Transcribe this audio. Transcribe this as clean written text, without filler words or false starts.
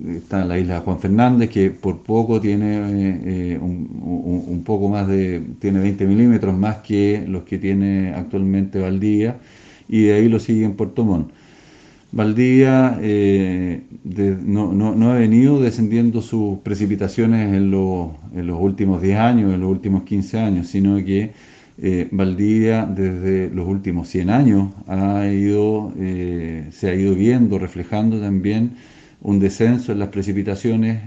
está la isla Juan Fernández, que por poco tiene un poco más tiene 20 milímetros más que los que tiene actualmente Valdivia, y de ahí lo sigue en Puerto Montt. Valdivia no ha venido descendiendo sus precipitaciones en los últimos 10 años, en los últimos 15 años, sino que Valdivia desde los últimos 100 años se ha ido viendo, reflejando también un descenso en las precipitaciones